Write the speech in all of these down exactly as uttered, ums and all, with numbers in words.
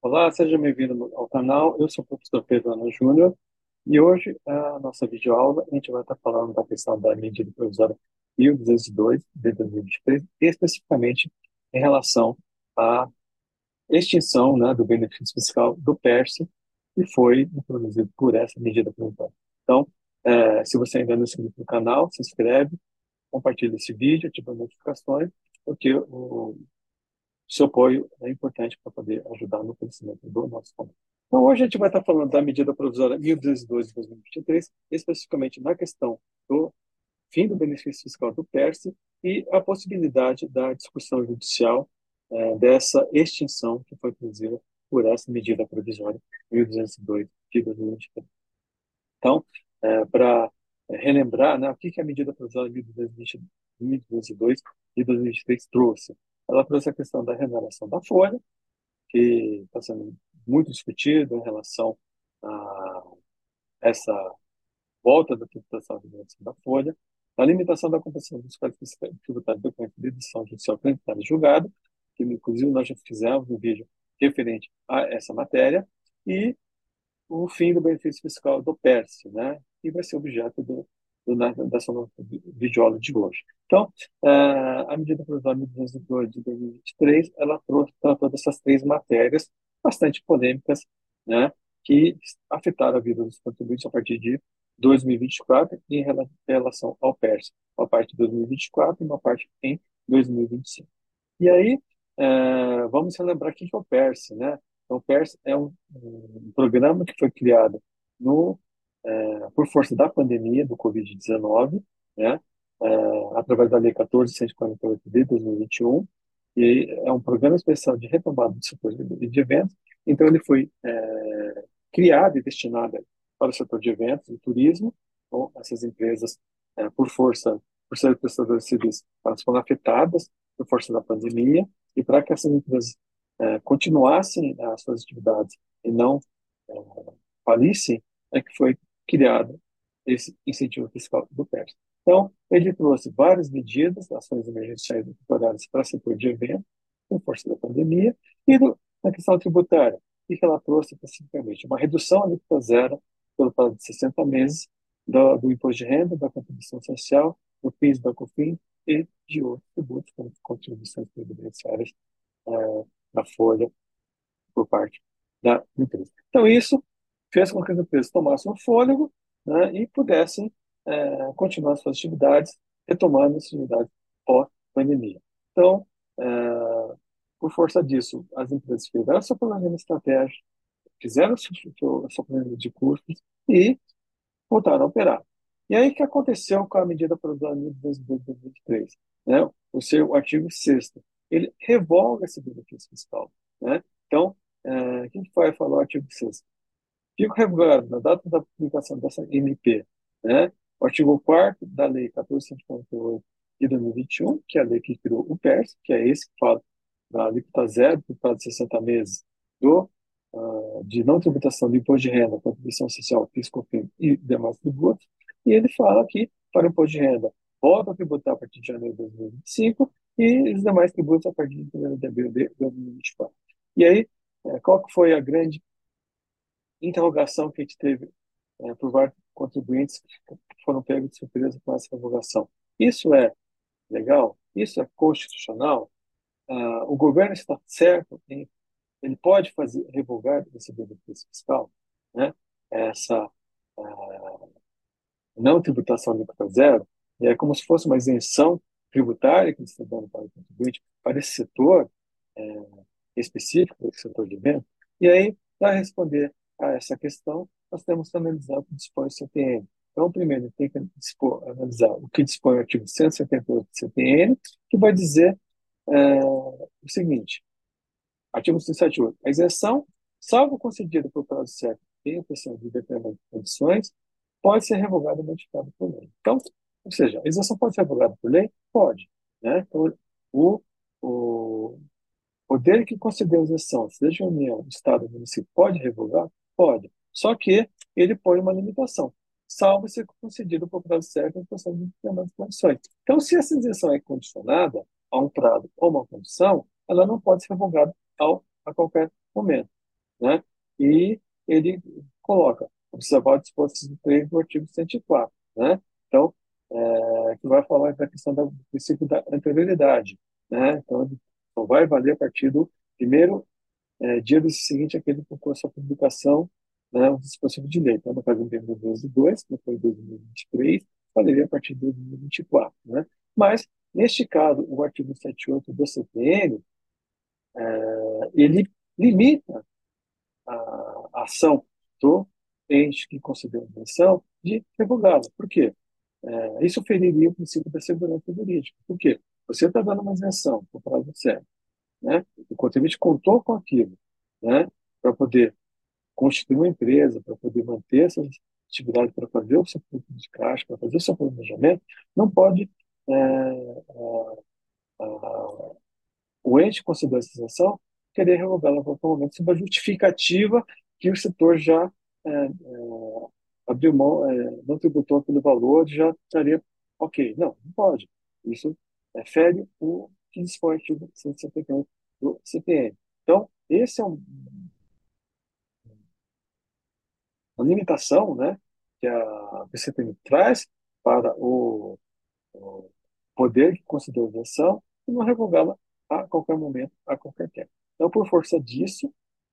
Olá, seja bem-vindo ao canal. Eu sou o professor Pedro Ana Júnior e hoje a nossa videoaula a gente vai estar falando da questão da medida provisória mil duzentos e dois de dois mil e vinte e três, especificamente em relação à extinção, né, do benefício fiscal do PERSE, que foi introduzido por essa medida provisória. Então, eh, se você ainda não é inscrito no canal, se inscreve, compartilha esse vídeo, ativa as notificações, porque o seu apoio é importante para poder ajudar no crescimento do nosso canal. Então, hoje a gente vai estar falando da medida provisória mil duzentos e dois de dois mil e vinte e três, especificamente na questão do fim do benefício fiscal do PERSE e a possibilidade da discussão judicial eh, dessa extinção que foi produzida por essa medida provisória mil duzentos e dois de dois mil e vinte e três. Então, eh, para relembrar, né, o que que a medida provisória mil duzentos e vinte mil duzentos e dois de dois mil e vinte e três trouxe? Ela trouxe a questão da remuneração da folha, que está sendo muito discutido em relação a essa volta da tributação da remuneração da folha, a limitação da compensação dos créditos tributários do documento de decisão judicial transitada e julgado, que inclusive nós já fizemos um vídeo referente a essa matéria, e o fim do benefício fiscal do PERSE, né, que vai ser objeto do, do, da nossa videoaula de hoje. Então, uh, a medida provisória mil duzentos e dois de dois mil e vinte e três, ela trouxe tratou dessas três matérias bastante polêmicas, né, que afetaram a vida dos contribuintes a partir de dois mil e vinte e quatro em relação ao PERSE, uma parte em dois mil e vinte e quatro e uma parte em dois mil e vinte e cinco. E aí, eh, vamos relembrar o que é o PERSE, né? Então, o PERSE é um, um programa que foi criado no, eh, por força da pandemia do covid dezenove, né? Eh, através da Lei quatorze mil cento e quarenta e oito de dois mil e vinte e um, e é um programa especial de retomada do setor de, de eventos. Então, ele foi eh, criado e destinado para o setor de eventos e turismo. Então, essas empresas, eh, por força, por serem prestadores de serviços, elas foram afetadas por força da pandemia, e para que essas empresas eh, continuassem as suas atividades e não eh, falissem, é que foi criado esse incentivo fiscal do PERS. Então, ele trouxe várias medidas, ações emergenciais temporárias para o setor de eventos, com força da pandemia, e do, na questão tributária, o que ela trouxe especificamente? Uma redução alíquota zero pelo prazo de sessenta meses do, do imposto de renda, da contribuição social, do PIS, da COFINS e de outros tributos, como contribuições previdenciárias eh, da folha por parte da empresa. Então, isso fez com que as empresas tomassem um fôlego, né, e pudessem eh, continuar suas atividades, retomando as atividades pós-pandemia. Então, eh, por força disso, as empresas fizeram seu planejamento estratégico, fizeram seu, seu, seu planejamento de custos e voltaram a operar. E aí, o que aconteceu com a medida provisória mil duzentos e dois de dois mil e vinte e três? Né? O seu artigo sexto, ele revoga esse benefício fiscal. Né? Então, é, o que vai falar o artigo sexto? Fico revogado, na data da publicação dessa M P, né? O artigo quarto da Lei quatorze mil cento e quarenta e oito de dois mil e vinte e um, que é a lei que criou o PERS, que é esse que fala da alíquota zero por prazo de sessenta meses do, uh, de não tributação do imposto de renda, contribuição social, P I S, COFINS e demais tributos. E ele fala que, para o imposto de renda, volta a tributar a partir de janeiro de dois mil e vinte e cinco e os demais tributos a partir de primeiro de abril de dois mil e vinte e quatro. E aí, eh, qual que foi a grande interrogação que a gente teve eh, por vários contribuintes que foram pegos de surpresa com essa revogação? Isso é legal? Isso é constitucional? Ah, o governo está certo em ele pode fazer revogar esse benefício fiscal, né? Essa ah, não tributação alíquota zero é como se fosse uma isenção tributária que está dando para o contribuinte, para esse setor é, específico, esse setor de evento. E aí, para responder a essa questão, nós temos que analisar o que dispõe o C T N. Então, primeiro, tem que dispor, analisar o que dispõe o artigo cento e setenta e oito do C T N, que vai dizer é, o seguinte: artigo cento e setenta e oito. A isenção, salvo concedida por prazo certo em questão de determinadas condições, pode ser revogada ou modificada por lei. Então, ou seja, a isenção pode ser revogada por lei? Pode. Né? Então, o, o poder que concedeu a isenção, seja a União, Estado ou município, pode revogar? Pode. Só que ele põe uma limitação, salvo ser concedido por prazo certo em questão de determinadas condições. Então, se essa isenção é condicionada a um prazo ou uma condição, ela não pode ser revogada ao, a qualquer momento. né? E ele coloca observar dispostos no três do artigo cento e quatro, né? Então, é, que vai falar da questão do princípio da anterioridade, né? Então, ele só vai valer a partir do primeiro é, dia do seguinte àquele que ocorreu a sua publicação, né, o dispositivo de lei. Então, no caso de dois mil e dois, que foi em dois mil e vinte e três, valeria a partir de dois mil e vinte e quatro, né? Mas, neste caso, o artigo setenta e oito do C T N, ele limita a ação do ente que concedeu a isenção de revogá-la. Por quê? É, isso feriria o princípio da segurança jurídica. Por quê? Você está dando uma isenção por prazo certo, né? O contribuinte contou com aquilo, né? Para poder constituir uma empresa, para poder manter essas atividades, para fazer o seu fluxo de caixa, para fazer o seu planejamento, não pode é, a, a, o ente considerar essa isenção querer revogá-la a qualquer momento, sob a justificativa que o setor já é, é, abriu mão, é, não tributou aquele valor, já estaria ok. Não, não pode. Isso é, fere o que dispõe o artigo cento e setenta e um do C T N. Então, esse é um, uma limitação, né, que a B C P M traz para o, o poder que concedeu a isenção e não revogá-la a qualquer momento, a qualquer tempo. Então, por força disso,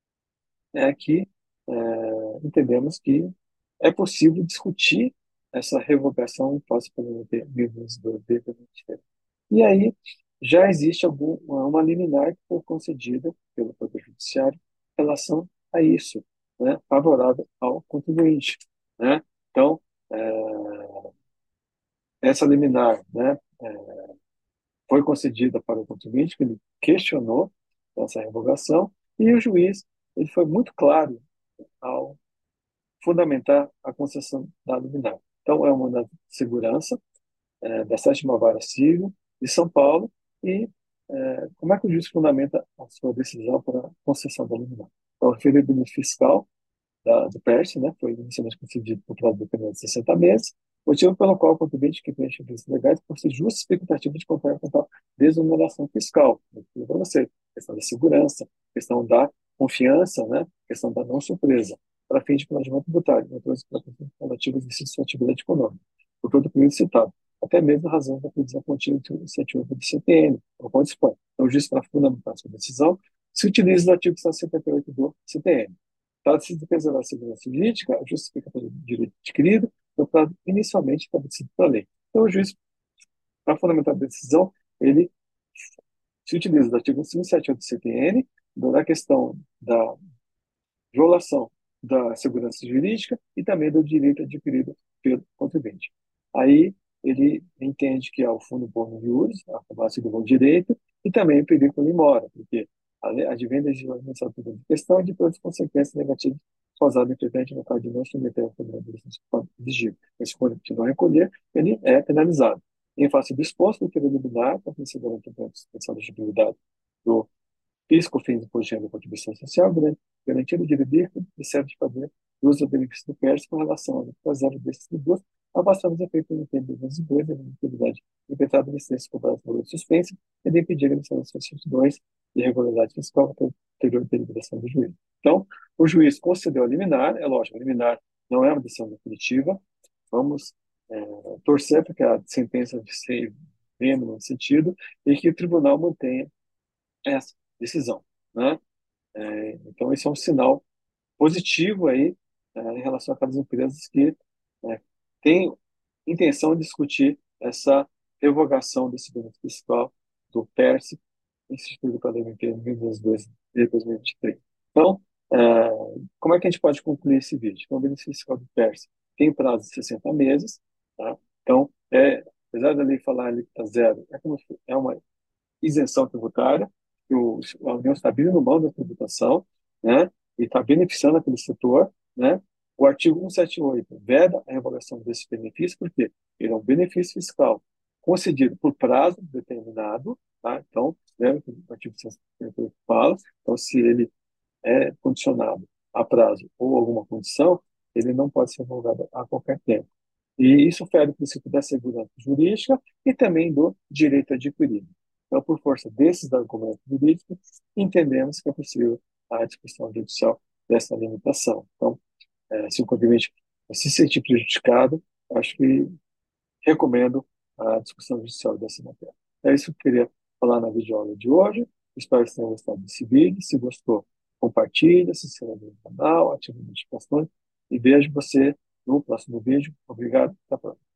é que é, entendemos que é possível discutir essa revogação imposta pelo M P mil duzentos e dois de dois mil e vinte e três. E aí já existe algum, uma liminar que foi concedida pelo Poder Judiciário em relação a isso, né, favorável ao contribuinte, né? Então, é, essa liminar, né, é, foi concedida para o contribuinte, que ele questionou essa revogação, e o juiz ele foi muito claro ao fundamentar a concessão da liminar. Então, é uma da segurança é, da sétima Vara Civil de São Paulo e é, como é que o juiz fundamenta a sua decisão para a concessão da liminar? Então, o referido fiscal da, do PERSE, né, foi inicialmente concedido por prazo determinado de sessenta meses, motivo pelo qual o contribuinte que preenche requisitos legais possui justa expectativa de contar com tal desoneração fiscal. Para você, questão da segurança, questão da confiança, né, questão da não surpresa, para fim de planejamento tributário, outras relativas ao exercício de sua atividade econômica, por todo o período citado, até mesmo a razão da previsão contínua do setenta e oito do C T N, o qual dispõe. Então, o juiz, para fundamentar sua decisão, se utiliza do artigo cento e setenta e oito do C T N. Trata-se de preservar a segurança jurídica, a justificativa do direito adquirido, no prazo inicialmente estabelecido pela lei. Então, o juiz, para fundamentar a decisão, ele se utiliza do artigo cento e setenta e oito do C T N, da questão da violação da segurança jurídica e também do direito adquirido pelo contribuinte. Aí ele entende que há o fundo bono iuris, a base do bom direito, e também o perigo in mora, porque advém da legislação de questão e de todas as consequências negativas causadas, entretanto, no caso de não submeter a condenação exigível. Esse quando não recolher, ele é penalizado. Em face do exposto, o que eliminar, para considerar a suspensão da elegibilidade do fisco, fins de imposto de renda e contribuição social, garantindo o direito e serve de fazer uso do benefício do PERS com relação ao zero desses tributos, afastando os efeitos do tempo de duzentos e dois, da atividade implementada no licença comprar valor suspensa e de impedir a emissão dos seiscentos e dois de irregularidade fiscal até a anterior deliberação do juiz. Então, o juiz concedeu a liminar, é lógico, a liminar não é uma decisão definitiva, vamos é, torcer para que a sentença se venha no sentido e que o tribunal mantenha essa decisão, né? É, então, esse é um sinal positivo aí é, em relação àquelas empresas que é, têm intenção de discutir essa revogação desse benefício fiscal do PERSE, instituído pela M P mil duzentos e dois de dois mil e vinte e três. Então, é, como é que a gente pode concluir esse vídeo? Então, o benefício fiscal do PERSE tem prazo de sessenta meses, tá? Então, é, apesar da lei falar ali que está zero, é, como, é uma isenção tributária, que o, a União está abrindo mão da tributação, né, e está beneficiando aquele setor, né. O artigo cento e setenta e oito veda a revogação desse benefício, porque ele é um benefício fiscal concedido por prazo determinado, tá? Então, lembra que o artigo cento e setenta e oito fala, então, se ele é condicionado a prazo ou alguma condição, ele não pode ser revogado a qualquer tempo. E isso fere o princípio da segurança jurídica e também do direito adquirido. Então, por força desses argumentos jurídicos, entendemos que é possível a discussão judicial dessa limitação. Então, eh, se o contribuinte se sentir prejudicado, acho que recomendo a discussão judicial dessa matéria. É isso que eu queria falar na videoaula de hoje. Espero que vocês tenham gostado desse vídeo. Se gostou, compartilha, se inscreve no canal, ative as notificações e vejo você no próximo vídeo. Obrigado, até a próxima.